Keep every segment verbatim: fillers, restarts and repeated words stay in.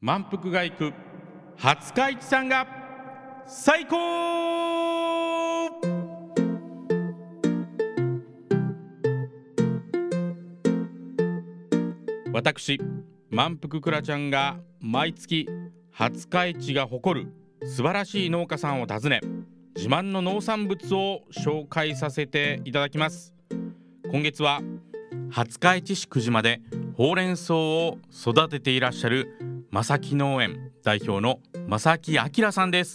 満腹が行く廿日市さんが最高。私満腹くらちゃんが毎月廿日市が誇る素晴らしい農家さんを訪ね、自慢の農産物を紹介させていただきます。今月は廿日市市久島でほうれん草を育てていらっしゃる正木農園代表の正木明さんです。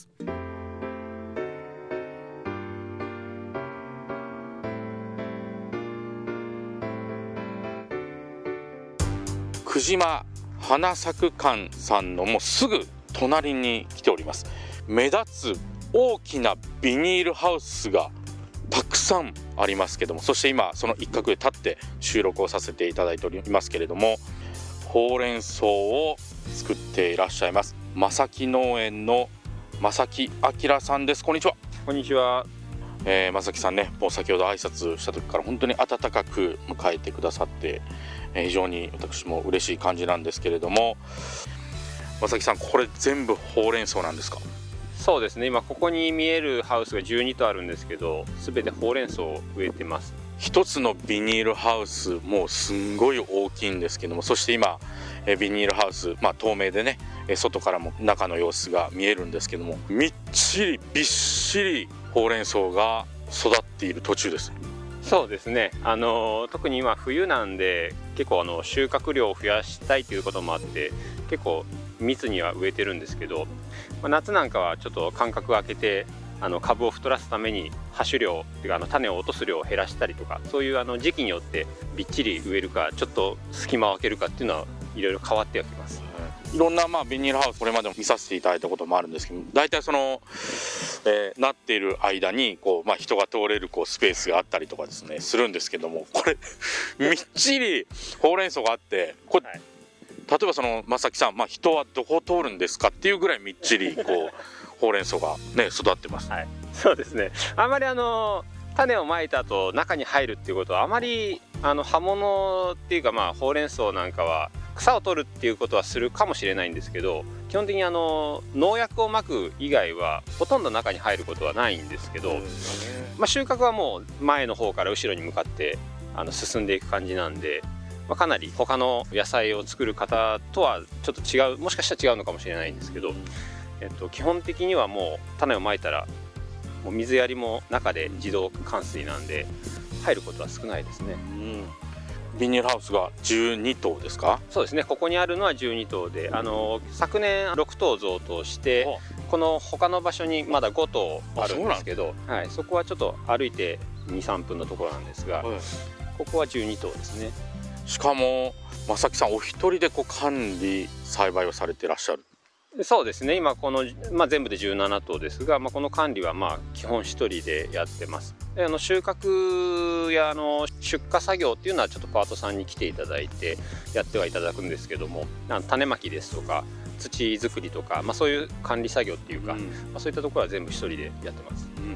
久島花咲く館さんのもうすぐ隣に来ております。目立つ大きなビニールハウスがたくさんありますけども、そして今その一角で立って収録をさせていただいておりますけれども、ほうれん草を作っていらっしゃいます正木農園の正木明さんです。こんにちは。 こんにちは。 えー、正木さんね、もう先ほど挨拶した時から本当に温かく迎えてくださって、えー、非常に私も嬉しい感じなんですけれども、正木さん、これ全部ほうれん草なんですか？ そうですね、今ここに見えるハウスがじゅうにとあるんですけど、全てほうれん草を植えてます。 一つのビニールハウスもうすんごい大きいんですけども、そして今えビニールハウス、まあ、透明でね、外からも中の様子が見えるんですけども、みっちりびっしりほうれん草が育っている途中です。 そうですね、あの特に今冬なんで結構あの収穫量を増やしたいということもあって結構密には植えてるんですけど、まあ、夏なんかはちょっと間隔を空けてあの株を太らすために播種量っていうかあの種を落とす量を減らしたりとか、そういうあの時期によってびっちり植えるかちょっと隙間を空けるかっていうのはいろいろ変わってはきます。 いろんなまあビニールハウスこれまでも見させていただいたこともあるんですけど、大体その、えー、なっている間にこう、まあ、人が通れるこうスペースがあったりとかですねするんですけども、これみっちりほうれん草があってこれ、はい、例えばその正木さん、まあ、人はどこを通るんですかっていうぐらいみっちりこうほうれん草がね育ってます。 はい、そうですね。あまりあの種をまいた後中に入るっていうことはあまりあの葉物っていうか、まあほうれん草なんかは草を取るっていうことはするかもしれないんですけど、基本的にあの農薬をまく以外はほとんど中に入ることはないんですけど、まあ、収穫はもう前の方から後ろに向かってあの進んでいく感じなんで、まあ、かなり他の野菜を作る方とはちょっと違う、もしかしたら違うのかもしれないんですけど、えっと、基本的にはもう種をまいたらもう水やりも中で自動灌水なんで入ることは少ないですね。うん、 ビニールハウスがじゅうにとうですか？ そうですね、ここにあるのはじゅうにとうで、あの昨年ろくとう贈答して、この他の場所にまだごとうあるんですけど、はい、そこはちょっと歩いて にさんぷんのところなんですが、はい、ここはじゅうにとうですね。 しかも正木さんお一人でこう管理栽培をされていらっしゃる？ そうですね、今この、まあ、全部でじゅうななとうですが、まあ、この管理はまあ基本一人でやってます。であの収穫やあの出荷作業っていうのはちょっとパートさんに来ていただいてやってはいただくんですけども、種まきですとか土作りとか、まあ、そういう管理作業っていうか、うん、まあ、そういったところは全部一人でやってます。うん、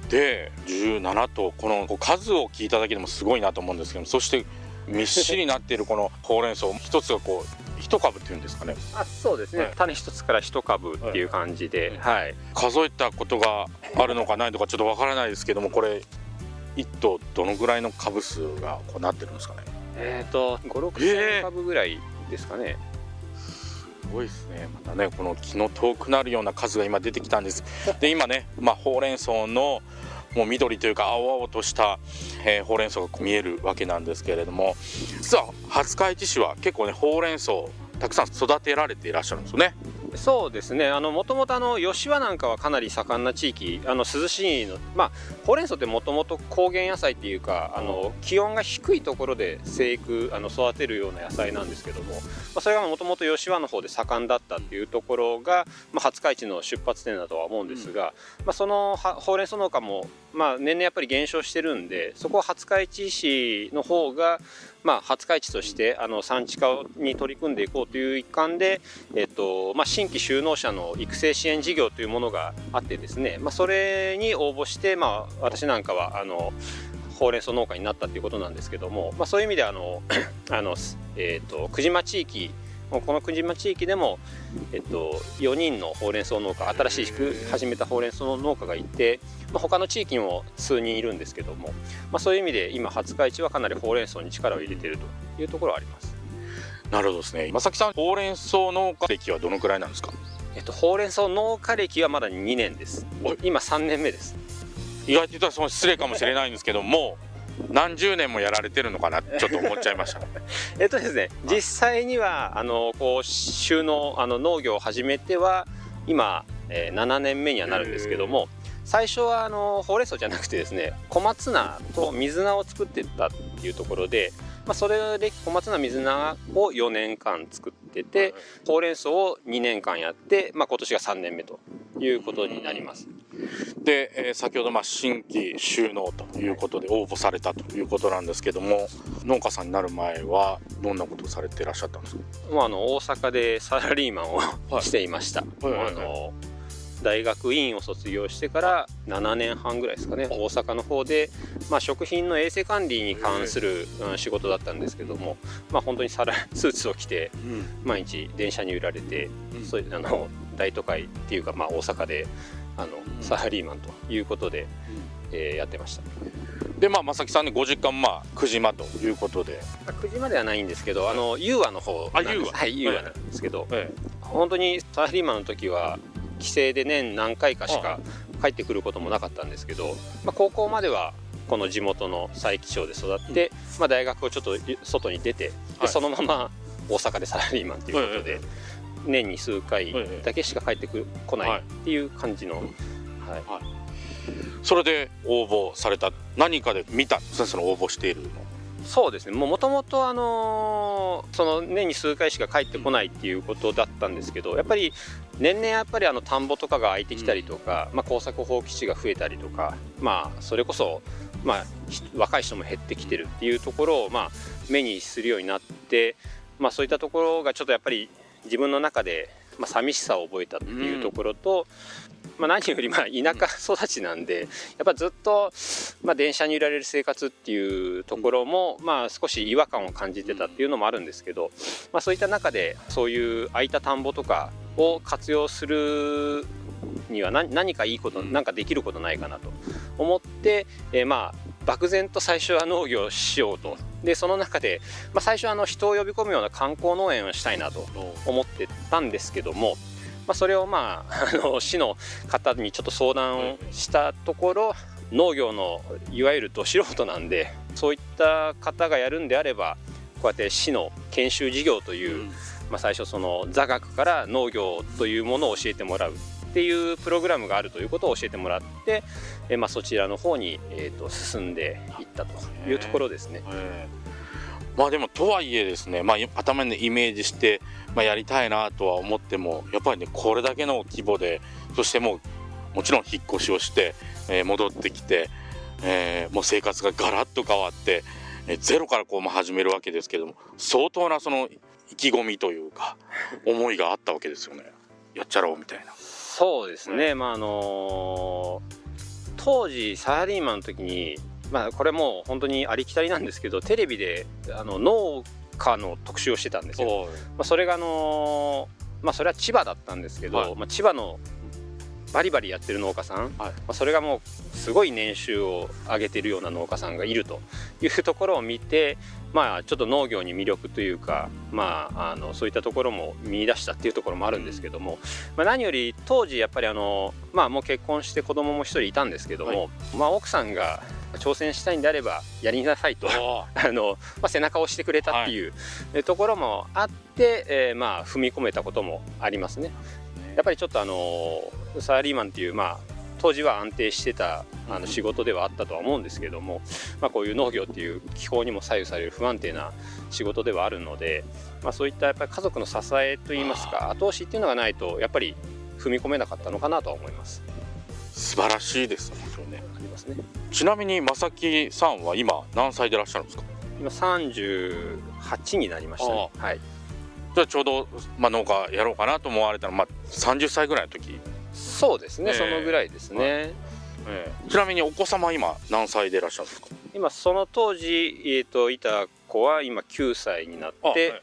でじゅうななとう、この数を聞いただけでもすごいなと思うんですけど、そしてみっしりになっているこのほうれん草一つがこう一株っていうんですかね。 あ、そうですね、はい、種一つから一株っていう感じで、はいはい、 数えたことがあるのかないのかちょっとわからないですけども、これ一頭どのぐらいの株数がこうなってるんですかね？ えっとご、ろくせんかぶぐらいですかね。 すごいですね。またねこの気の遠くなるような数が今出てきたんです。で今ね、まあ、ほうれん草のもう緑というか青々とした、えー、ほうれん草が見えるわけなんですけれども、実は廿日市市は結構ねほうれん草たくさん育てられていらっしゃるんですよね。 そうですね、もともと吉和なんかはかなり盛んな地域、あの涼しいの、まあ、ほうれん草ってもともと高原野菜っていうか、あの気温が低いところで生育あの育てるような野菜なんですけども、まあ、それがもともと吉和の方で盛んだったっていうところが、まあ、廿日市の出発点だとは思うんですが、うん、まあ、そのほうれん草農家も、まあ、年々やっぱり減少してるんで、そこは廿日市市の方がまあ、廿日市としてあの産地化に取り組んでいこうという一環で、えっとまあ、新規就農者の育成支援事業というものがあってですね、まあ、それに応募して、まあ、私なんかはあのほうれん草農家になったということなんですけども、まあ、そういう意味であのあの、えー、と久島地域もうこの久島地域でも、えっと、よにんのほうれん草農家、新しく始めたほうれん草の農家がいて、まあ、他の地域にも数人いるんですけども、まあ、そういう意味で今廿日市はかなりほうれん草に力を入れているというところはあります。 なるほどですね。正木さん、ほうれん草農家歴はどのくらいなんですか？ えっと、ほうれん草農家歴はまだにねんです。今さんねんめです。 意外と言ったらその失礼かもしれないんですけども何十年もやられてるのかなちょっと思っちゃいましたえっとですね、実際にはあのこう収納あの農業を始めては今、えー、ななねんめにはなるんですけども、最初はあのほうれん草じゃなくてですね、小松菜と水菜を作ってたっていうところで、まあ、それで小松菜水菜をよねんかん作ってて、ほうれん草をにねんかんやって、まあ、今年がさんねんめということになります。 で、えー、先ほどまあ新規収納ということで応募されたということなんですけども、農家さんになる前はどんなことをされていらっしゃったんですか？ まあ、あの大阪でサラリーマンを、はい、していました。はいはいはいはい、あの大学院を卒業してからななねんはんぐらいですかね、大阪の方で、まあ、食品の衛生管理に関する、うん、仕事だったんですけども、まあ、本当にサラスーツを着て毎日電車に揺られて、うん、そういうあの大都会っていうか、まあ、大阪であのサラリーマンということで、うんえー、やってました。 でまあ正木さんね、ご実家まあ久島ということで、 久島ではないんですけど、あの優和の方なんです。はい、優和なんですけど、ええ、本当にサラリーマンの時は帰省で年何回かしか帰ってくることもなかったんですけど、まあ、高校まではこの地元の佐伯町で育って、うんまあ、大学をちょっと外に出て、でそのまま大阪でサラリーマンということで、年に数回だけしか帰ってく来ないっていう感じの、はいはい、 それで応募された、何かで見たんですね、その応募しているの。 そうですね、もともとあのー、その年に数回しか帰ってこないっていうことだったんですけど、やっぱり年々やっぱりあの田んぼとかが空いてきたりとか、まあ、耕作放棄地が増えたりとか、まあ、それこそ、まあ、若い人も減ってきてるっていうところを、まあ、目にするようになって、まあ、そういったところがちょっとやっぱり自分の中で、まあ、寂しさを覚えたっていうところと、まあ、何よりまあ田舎育ちなんで、やっぱずっとまあ電車に揺られる生活っていうところもまあ少し違和感を感じてたっていうのもあるんですけど、まあ、そういった中でそういう空いた田んぼとかを活用するには何何かいいこと、何かできることないかなと思って、えー、まあ漠然と最初は農業をしようと。でその中で、まあ、最初はあの人を呼び込むような観光農園をしたいなと思ってたんですけども、まあ、それをまあ、あの市の方にちょっと相談をしたところ、農業のいわゆるど素人なんで、そういった方がやるんであればこうやって市の研修事業という、まあ、最初その座学から農業というものを教えてもらうっていうプログラムがあるということを教えてもらって、え、まあ、そちらの方に、えーと、進んでいったというところですね。 まあでもとはいえですね、まあ、頭でイメージして、まあ、やりたいなとは思っても、やっぱりねこれだけの規模で、そしてもうもちろん引っ越しをして、えー、戻ってきて、えー、もう生活がガラッと変わって、えー、ゼロからこうまあ始めるわけですけども、相当なその意気込みというか思いがあったわけですよね。やっちゃろうみたいな。 そうですね、まああのー、当時サラリーマンの時に、まあ、これもう本当にありきたりなんですけど、テレビであの農家の特集をしてたんですよ。まあ、それがあのー、まあそれは千葉だったんですけど、はい、まあ、千葉のバリバリやってる農家さん、はい、まあ、それがもうすごい年収を上げてるような農家さんがいるというところを見て、まあちょっと農業に魅力というか、まあ、あのそういったところも見出したっていうところもあるんですけども、まあ、何より当時やっぱりあの、まあ、もう結婚して子供も一人いたんですけども、はい、まあ、奥さんが挑戦したいんであればやりなさいとあの、まあ、背中を押してくれたっていう、はい、ところもあって、えー、まあ踏み込めたこともありますね。やっぱりちょっとあのサラリーマンっていう、まあ当時は安定してたあの仕事ではあったとは思うんですけども、まあ、こういう農業っていう気候にも左右される不安定な仕事ではあるので、まあ、そういったやっぱり家族の支えといいますか、後押しっていうのがないとやっぱり踏み込めなかったのかなとは思います。 素晴らしいです本当にね。 ありますね。 ちなみに正木さんは今何歳でいらっしゃるんですか？ 今さんじゅうはちになりましたね。はい。 じゃあちょうど、まあ、農家やろうかなと思われたのは、まあ、さんじゅっさいぐらいの時。 そうですね、えー、そのぐらいですね、はい、 えー、ちなみにお子様は今何歳でいらっしゃるんですか？ 今その当時、えー、といた子は今きゅうさいになって、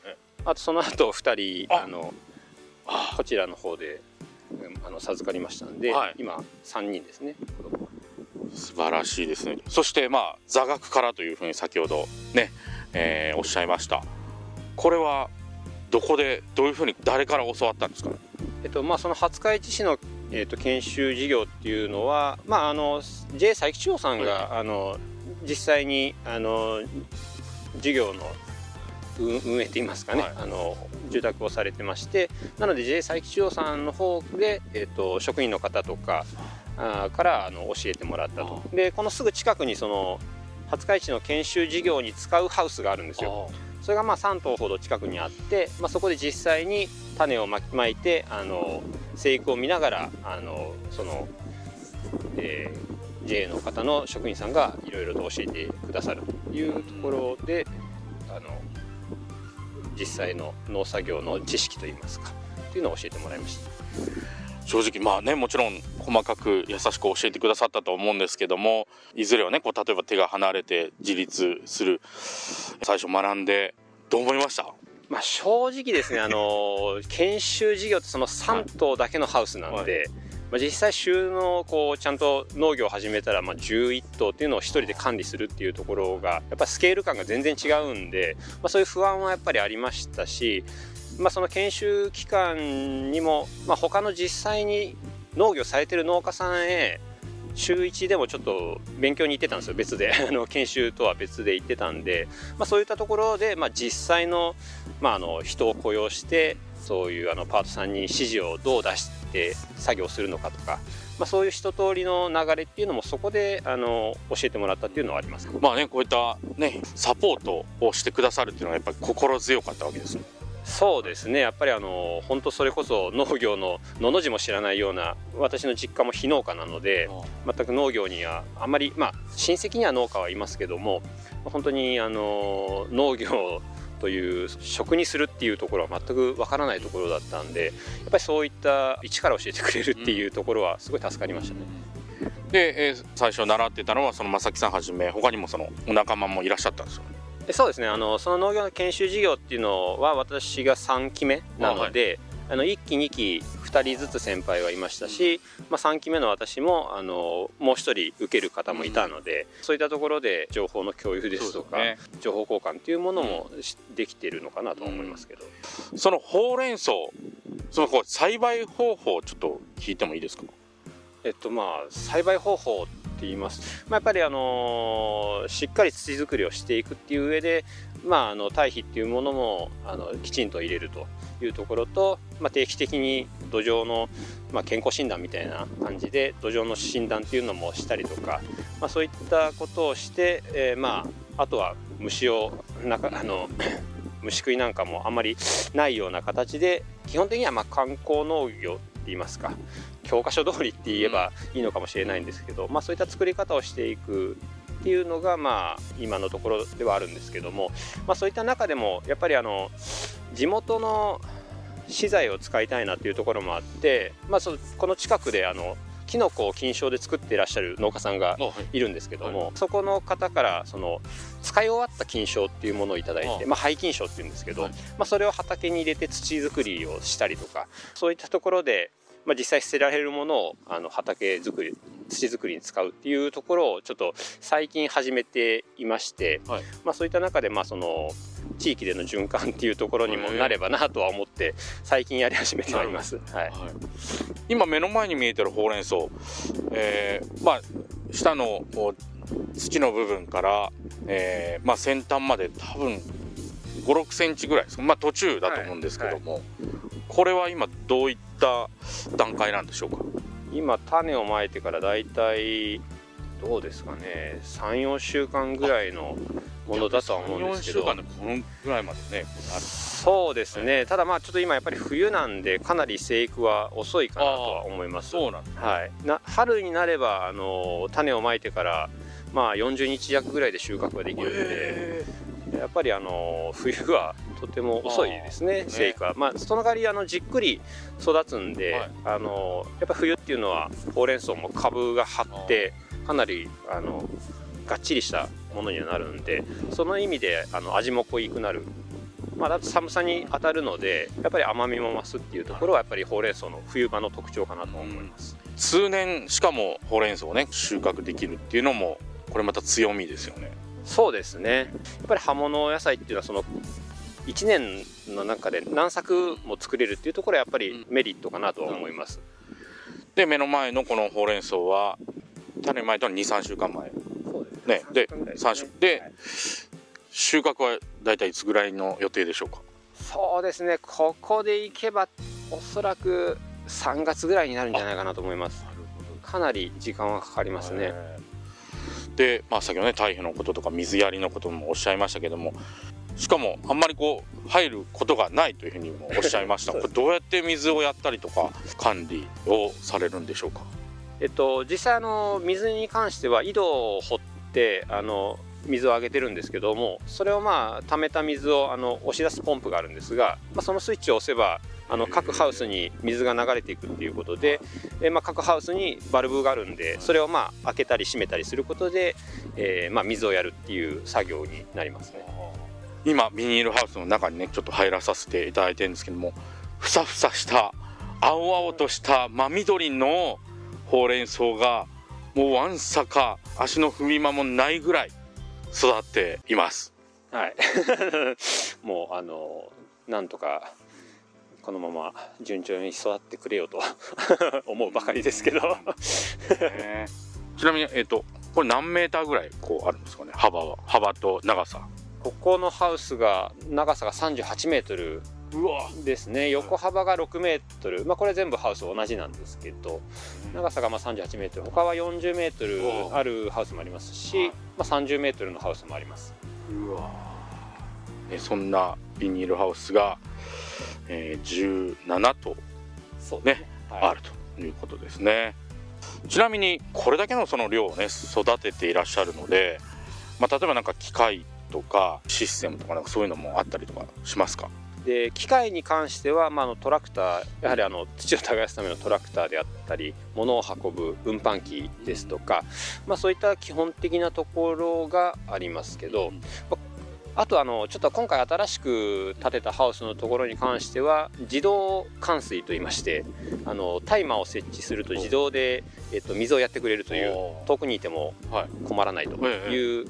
あとその後ふたりああのあこちらの方であの授かりましたんで、 はい、 今さんにんですね。 素晴らしいですね。そしてまあ座学からというふうに先ほどね、えー、おっしゃいました。これはどこでどういうふうに誰から教わったんですか？ えっとまあその廿日市市の、えっと、研修事業っていうのは、まああの ジェイ 佐伯中央さんが、はい、あの実際にあの事業の運営といいますかね、はい、あの住宅をされてまして、なので ジェイ 佐伯中央さんの方で、えっと、職員の方とかあからあの教えてもらったと。でこのすぐ近くにその廿日市の研修事業に使うハウスがあるんですよ。それがまあさん棟ほど近くにあって、まあ、そこで実際に種をまいてあの生育を見ながらあのその、えー、ジェイ の方の職員さんがいろいろと教えてくださるというところで、あの実際の農作業の知識といいますかというのを教えてもらいました。 正直まあね、もちろん細かく優しく教えてくださったと思うんですけども、いずれはねこう例えば手が離れて自立する最初学んでどう思いました？ まあ、正直ですね、あの研修事業ってそのさん棟だけのハウスなんで、はいはい、まあ、実際収納こうちゃんと農業を始めたらまあじゅういっ棟っていうのを一人で管理するっていうところがやっぱスケール感が全然違うんで、まあ、そういう不安はやっぱりありましたし、まあ、その研修期間にも、まあ、他の実際に農業されてる農家さんへ週いちでもちょっと勉強に行ってたんですよ、別であの研修とは別で行ってたんで、まあ、そういったところで、まあ、実際の、まあ、あの人を雇用してそういうあのパートさんに指示をどう出して作業するのかとか、まあ、そういう一通りの流れっていうのもそこであの教えてもらったっていうのはあります。 まあね、こういったねサポートをしてくださるっていうのはやっぱり心強かったわけですね。 そうですね、やっぱりあの本当それこそ農業ののの字も知らないような、私の実家も非農家なので全く農業にはあんまり、まあ親戚には農家はいますけども、本当にあの農業という食にするっていうところは全くわからないところだったんで、やっぱりそういった一から教えてくれるっていうところはすごい助かりましたね。 で、えー、最初習ってたのはその正木さんはじめ他にもそのお仲間もいらっしゃったんですよね。 そうですね、あのその農業の研修事業っていうのは私がさんきめなので、あ、はい、あのいっきにきふたりずつ先輩はいましたし、まあ、さんきめの私もあのもうひとり受ける方もいたので、うん、そういったところで情報の共有ですとか、ね、情報交換っていうものもできているのかなと思いますけど、 うん、そのほうれん草そのこう栽培方法ちょっと聞いてもいいですか？ えっとまあ栽培方法って言います、まあ、やっぱりあのしっかり土作りをしていくっていう上で、まあ、あの堆肥っていうものもあのきちんと入れるというところと、まあ、定期的に土壌の、まあ、健康診断みたいな感じで土壌の診断っていうのもしたりとか、まあ、そういったことをして、えー、まああとは虫を中あの虫食いなんかもあんまりないような形で、基本的にはまあ観光農業って言いますか、教科書通りって言えばいいのかもしれないんですけど、まあ、そういった作り方をしていくっていうのがまあ今のところではあるんですけども、まあ、そういった中でもやっぱりあの地元の資材を使いたいなっていうところもあって、まあ、そこの近くであのキノコを菌床で作っていらっしゃる農家さんがいるんですけども、はいはい、そこの方からその使い終わった菌床っていうものをいただいて、まあ、廃菌床っていうんですけど、はい、まあ、それを畑に入れて土作りをしたりとか、そういったところでまあ、実際捨てられるものをあの畑作り土作りに使うっていうところをちょっと最近始めていまして、はい、まあ、そういった中でまあその地域での循環っていうところにもなればなとは思って最近やり始めてはいます、はいはい、 今目の前に見えてるほうれん草、えーまあ、下の土の部分から、えーまあ、先端まで多分ごろくセンチぐらいですか、まあ、途中だと思うんですけども、はいはい、これは今どういった段階なんでしょうか？ 今種をまいてからだいたいどうですかね、さん、よんしゅうかんぐらいのものだとは思うんですけど、 さん、よんしゅうかんでこのぐらいまでねある。 そうですね、はい、ただまあちょっと今やっぱり冬なんでかなり生育は遅いかなとは思います。 そうなんですね、 はい、な春になればあの種をまいてからまあよんじゅうにち弱ぐらいで収穫ができるので、やっぱりあの冬はとても遅いですね、生育は、ね、まあ、その代わりあのじっくり育つんで、はい、あのやっぱ冬っていうのはほうれん草も株が張ってかなりあのがっちりしたものにはなるんで、その意味であの味も濃いくなるまあ、だと寒さに当たるのでやっぱり甘みも増すっていうところはやっぱりほうれん草の冬場の特徴かなと思います、 うん、通年しかもほうれん草をね収穫できるっていうのもこれまた強みですよね。 そうですね、やっぱり葉物野菜っていうのはそのいちねんの中で何作も作れるっていうところはやっぱりメリットかなとは思います、 うん、で目の前のこのほうれん草は種まいたのにさんしゅうかんまえそうですね、でさん週で、 はい、 収穫はだいたいいつぐらいの予定でしょうか。 そうですね、ここでいけばおそらくさんがつぐらいになるんじゃないかなと思います。かなり時間はかかりますね。 で、まあ、先ほどね堆肥のこととか水やりのこともおっしゃいましたけども、しかもあんまりこう入ることがないというふうにもおっしゃいましたこれどうやって水をやったりとか管理をされるんでしょうか。 えっと、実際あの水に関しては井戸を掘ってあの水をあげてるんですけども、それをまあ溜めた水をあの押し出すポンプがあるんですが、まあ、そのスイッチを押せばあの各ハウスに水が流れていくっていうことで、えまあ各ハウスにバルブがあるんで、それをまあ開けたり閉めたりすることで、えー、まあ水をやるっていう作業になりますね。 今ビニールハウスの中にねちょっと入らさせていただいてるんですけども、ふさふさした青々とした真緑のほうれん草がもうわんさか足の踏み間もないぐらい育っています。 はいもうあのなんとかこのまま順調に育ってくれよと思うばかりですけどちなみに、えーと、これ何メーターぐらいこうあるんですかね、幅は幅と長さ。 ここのハウスが長さがさんじゅうはちメートルですね。横幅がろくメートル、まあ、これ全部ハウス同じなんですけど、長さがまあさんじゅうはちメートル、他はよんじゅうメートルあるハウスもありますし、まあ、さんじゅうメートルのハウスもあります。 うわ、えそんなビニールハウスが、えー、じゅうななとそうね、はい、あるということですね。ちなみにこれだけのその量をね育てていらっしゃるので、まあ、例えばなんか機械とかシステムとかなんかそういうのもあったりとかしますか。 で機械に関しては、まあ、あのトラクター、やはりあの土を耕すためのトラクターであったり物を運ぶ運搬機ですとか、まあ、そういった基本的なところがありますけど、まあ、あとあのちょっと今回新しく建てたハウスのところに関しては自動換水といいまして、あのタイマーを設置すると自動で、えっと、水をやってくれるという、遠くにいても困らないという、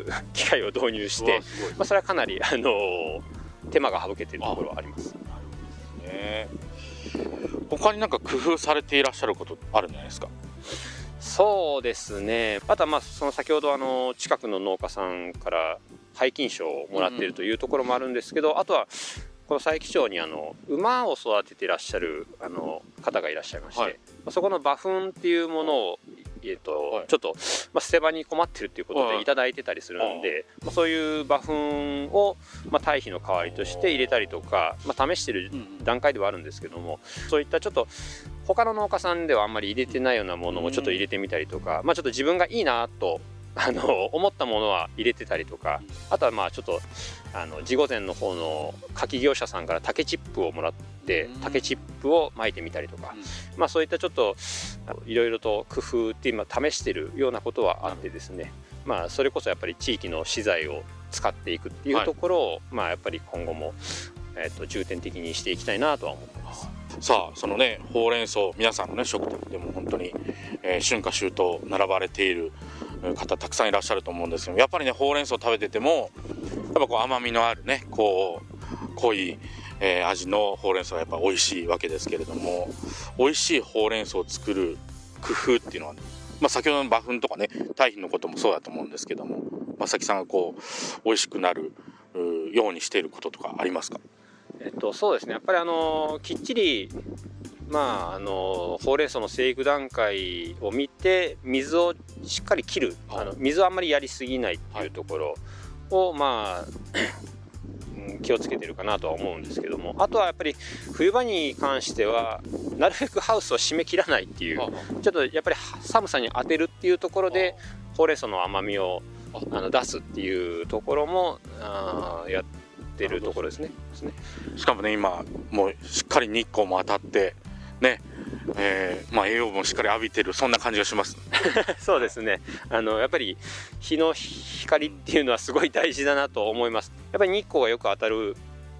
はい、機械を導入して、まあ、それはかなりあの手間が省けているところはあります。 ね、他になんか工夫されていらっしゃることあるんじゃないですか。 そうですね、あとはまあその先ほどあの近くの農家さんから廃菌賞をもらっているというところもあるんですけど、うん、あとはこの佐伯町にあの馬を育てていらっしゃるあの方がいらっしゃいまして、はい、そこの馬糞っていうものを、えーとはい、ちょっと、まあ、捨て場に困ってるっていうことでいただいてたりするんで、はい、まあ、そういう馬糞を、まあ、堆肥の代わりとして入れたりとか、まあ、試してる段階ではあるんですけども、うん、そういったちょっと他の農家さんではあんまり入れてないようなものもちょっと入れてみたりとか、うん、まあ、ちょっと自分がいいなとあの思ったものは入れてたりとか、あとはまあちょっとあの地御前の方の柿業者さんから竹チップをもらって竹チップを巻いてみたりとか、まあそういったちょっといろいろと工夫って今試してるようなことはあってですね、まあそれこそやっぱり地域の資材を使っていくっていうところを、まあやっぱり今後もえっと重点的にしていきたいなとは思ってます。 さあそのねほうれん草、皆さんのね食卓でも本当に、えー、春夏秋冬並ばれている方たくさんいらっしゃると思うんですけど、やっぱりねほうれん草食べててもやっぱこう甘みのあるねこう濃い、えー、味のほうれん草はやっぱ美味しいわけですけれども、美味しいほうれん草を作る工夫っていうのは、まあ、先ほどの馬糞とかね堆肥のこともそうだと思うんですけども、正木さんがこう美味しくなるようにしていることとかありますか。 えっと、そうですね、やっぱりあのきっちり、まあ、あのほうれん草の生育段階を見て水をしっかり切る、あの水をあんまりやりすぎないっていうところを、はい、まあ気をつけてるかなとは思うんですけども、あとはやっぱり冬場に関してはなるべくハウスを締め切らないっていう、ちょっとやっぱり寒さに当てるっていうところでほうれん草の甘みをあの出すっていうところもあやっててるところですね。 しかもね今もうしっかり日光も当たってね、えーまあ、栄養分をしっかり浴びてるそんな感じがしますそうですね、あのやっぱり日の光っていうのはすごい大事だなと思います。やっぱり日光がよく当たる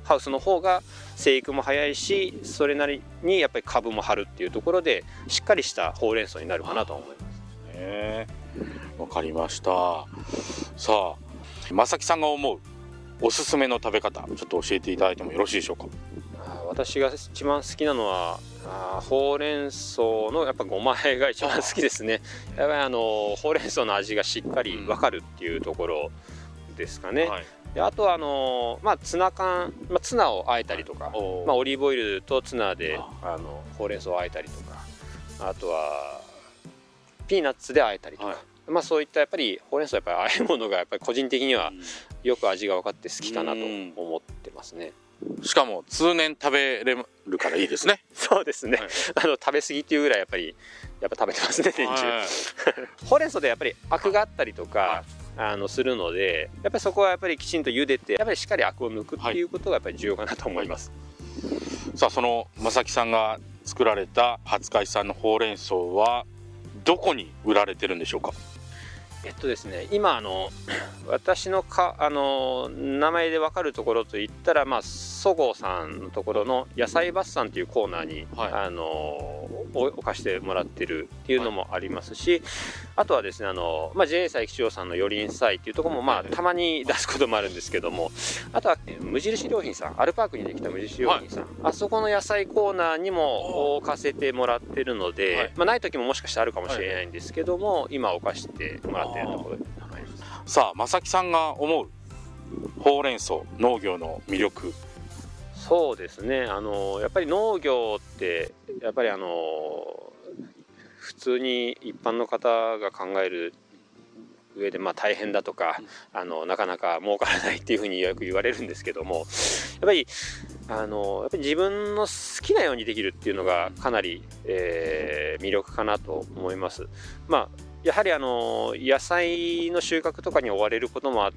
ハウスの方が生育も早いし、それなりにやっぱり株も張るっていうところでしっかりしたほうれん草になるかなと思います。 ね、わかりました。さあ、正木さんが思うおすすめの食べ方、ちょっと教えていただいてもよろしいでしょうか。 私が一番好きなのはあほうれん草のやっぱごま和えが一番好きですね。やっぱりあのほうれん草の味がしっかり分かるっていうところですかね、うん、はい。であとはあの、まあ、ツナ缶、まあ、ツナをあえたりとか、まあ、オリーブオイルとツナであのほうれん草をあえたりとか、あとはピーナッツであえたりとか、はい、まあ、そういったやっぱりほうれん草やっぱりあえ物がやっぱり個人的にはよく味が分かって好きかなと思ってますね。 しかも通年食べれるからいいですね。 そうですね、はい、あの食べ過ぎっていうぐらいやっぱりやっぱ食べてますね、年中、はい、ほうれん草でやっぱりアクがあったりとか、はい、あのするので、やっぱりそこはやっぱりきちんと茹でてやっぱりしっかりアクを抜くっていうことがやっぱり重要かなと思います、 はい、さあ、その正木さんが作られた廿日市産のほうれん草はどこに売られてるんでしょうか。 えっとですね、今あの私のかあの名前で分かるところといったら、まあ、そごうさんのところの野菜バッサンというコーナーに、はい、あの置かしてもらってるっていうのもありますし、はい、あとはですね、あの、まあ、ジェイエス 駅長さんのよりん菜っていうところも、まあ、たまに出すこともあるんですけども、あとは無印良品さん、アルパークにできた無印良品さん、はい、あそこの野菜コーナーにも置かせてもらってるので、はい、まあ、ない時ももしかしてあるかもしれないんですけども、はい、今置かしてもらっているところであります。 さあ、正木さんが思うほうれん草農業の魅力。 そうですね、あのやっぱり農業ってやっぱりあの普通に一般の方が考える上でまあ大変だとか、あのなかなか儲からないっていうふうによく言われるんですけども、やっぱりあのやっぱり自分の好きなようにできるっていうのがかなり、えー、魅力かなと思います。まあやはりあの野菜の収穫とかに追われることもあって、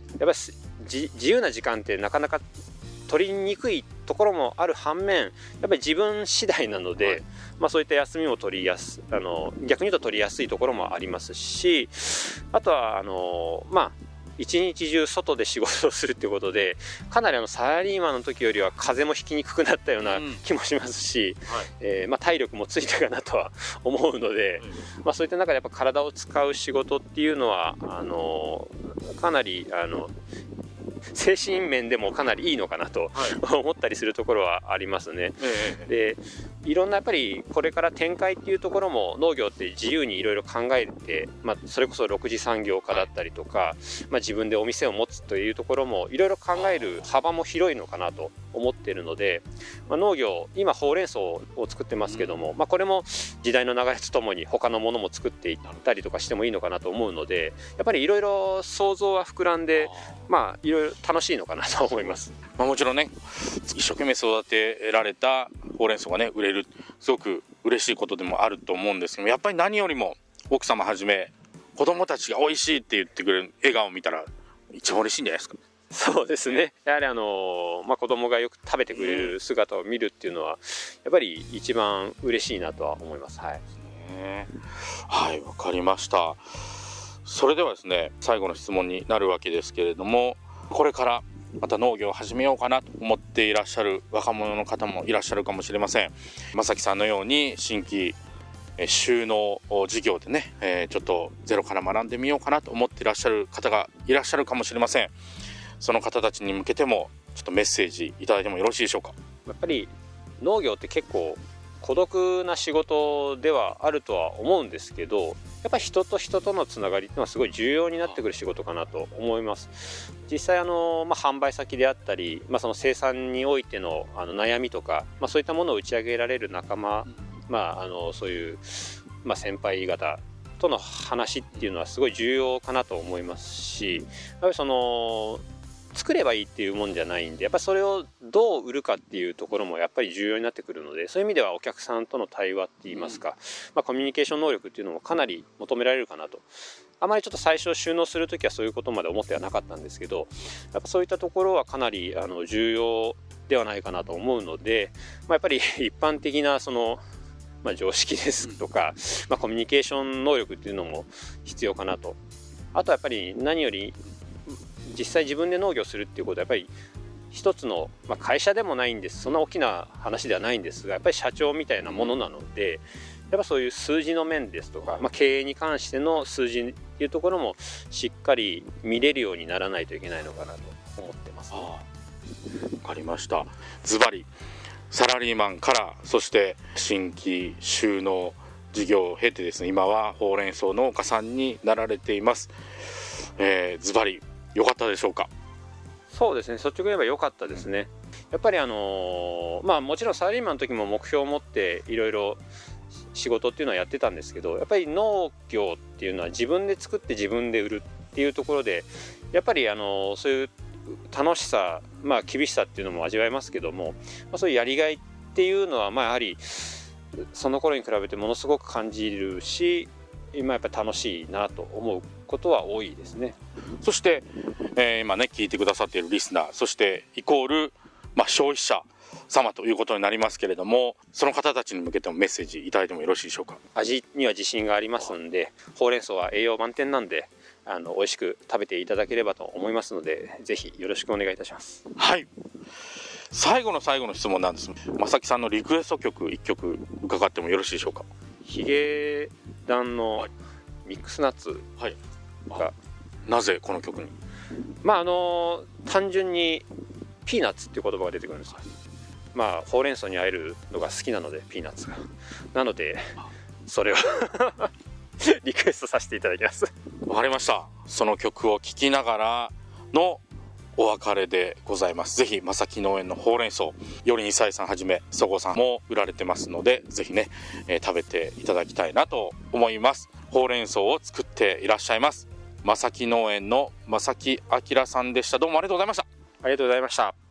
やっぱり自由な時間ってなかなか取りにくいところもある反面、やっぱり自分次第なので、はい、まあ、そういった休みも取りやすあの逆に言うと取りやすいところもありますし、あとはあのまあ一日中外で仕事をするっていうことで、かなりあのサラリーマンの時よりは風邪もひきにくくなったような気もしますし、うん、はい、えーまあ、体力もついたかなとは思うので、うん、まあ、そういった中でやっぱ体を使う仕事っていうのはあのかなりあの精神面でもかなりいいのかなと、はい、思ったりするところはありますね、ええ、でいろんなやっぱりこれから展開っていうところも農業って自由にいろいろ考えて、まあ、それこそろく次産業化だったりとか、まあ、自分でお店を持つというところもいろいろ考える幅も広いのかなと思っているので、まあ、農業今ほうれん草を作ってますけども、うん、まあ、これも時代の流れとともに他のものも作っていったりとかしてもいいのかなと思うので、やっぱりいろいろ想像は膨らんで、まあいろいろ楽しいのかなと思います。 まあ、もちろんね、一生懸命育てられたほうれん草がね売れる、すごく嬉しいことでもあると思うんですけど、やっぱり何よりも奥様はじめ子供たちが美味しいって言ってくれる笑顔を見たら一番嬉しいんじゃないですか。 そうですね、やはりあの、まあ、子供がよく食べてくれる姿を見るっていうのはやっぱり一番嬉しいなとは思います。はい、 はい、わかりました。それではですね、最後の質問になるわけですけれども、これからまた農業を始めようかなと思っていらっしゃる若者の方もいらっしゃるかもしれません。正木さんのように新規収納事業でね、えー、ちょっとゼロから学んでみようかなと思っていらっしゃる方がいらっしゃるかもしれません。その方たちに向けてもちょっとメッセージいただいてもよろしいでしょうか。 やっぱり農業って結構孤独な仕事ではあるとは思うんですけど、やっぱり人と人とのつながりっていうのはすごい重要になってくる仕事かなと思います。実際あの、まあ、販売先であったり、まあ、その生産においての、あの悩みとか、まあ、そういったものを打ち上げられる仲間、まあ、あのそういう、まあ、先輩方との話っていうのはすごい重要かなと思いますし、やっぱりその作ればいいっていうもんじゃないんで、やっぱりそれをどう売るかっていうところもやっぱり重要になってくるので、そういう意味ではお客さんとの対話っていいますか、まあ、コミュニケーション能力っていうのもかなり求められるかなと。あまりちょっと最初収納するときはそういうことまで思ってはなかったんですけど、やっぱそういったところはかなりあの重要ではないかなと思うので、まあ、やっぱり一般的なそのまあ、常識ですとか、まあ、コミュニケーション能力っていうのも必要かなと。あとはやっぱり何より実際自分で農業するっていうことはやっぱり一つの、まあ、会社でもないんです。そんな大きな話ではないんですが、やっぱり社長みたいなものなので、やっぱそういう数字の面ですとか、まあ、経営に関しての数字っていうところもしっかり見れるようにならないといけないのかなと思ってますね。 わかりました。ズバリサラリーマンからそして新規就農事業を経てですね、今はほうれん草農家さんになられています。えー、ズバリ良かったでしょうか？ そうですね、率直に言えば良かったですね。やっぱりあのー、まあもちろんサラリーマンの時も目標を持っていろいろ仕事っていうのはやってたんですけど、やっぱり農業っていうのは自分で作って自分で売るっていうところで、やっぱりあのー、そういう楽しさ、まあ厳しさっていうのも味わえますけども、まあ、そういうやりがいっていうのはまあやはりその頃に比べてものすごく感じるし、今やっぱり楽しいなと思うことは多いですね。 そして、えー、今ね聞いてくださっているリスナー、そしてイコール、まあ、消費者様ということになりますけれども、その方たちに向けてもメッセージいただいてもよろしいでしょうか？ 味には自信がありますので、ほうれん草は栄養満点なんで、あの美味しく食べていただければと思いますので、ぜひよろしくお願いいたします。 はい、最後の最後の質問なんです。正木さんのリクエスト曲いっきょく伺ってもよろしいでしょうか？ ヒゲダンのミックスナッツが、はい、 なぜこの曲に？ まああの単純にピーナッツっていう言葉が出てくるんですよ。まあほうれん草に会えるのが好きなので、ピーナッツがなのでそれをリクエストさせていただきます。 わかりました。その曲を聴きながらのお別れでございます。ぜひ正木農園のほうれん草、よりにさいさんはじめそごうさんも売られてますので、ぜひね、えー、食べていただきたいなと思います。ほうれん草を作っていらっしゃいます正木農園の正木明さんでした。どうもありがとうございました。 ありがとうございました。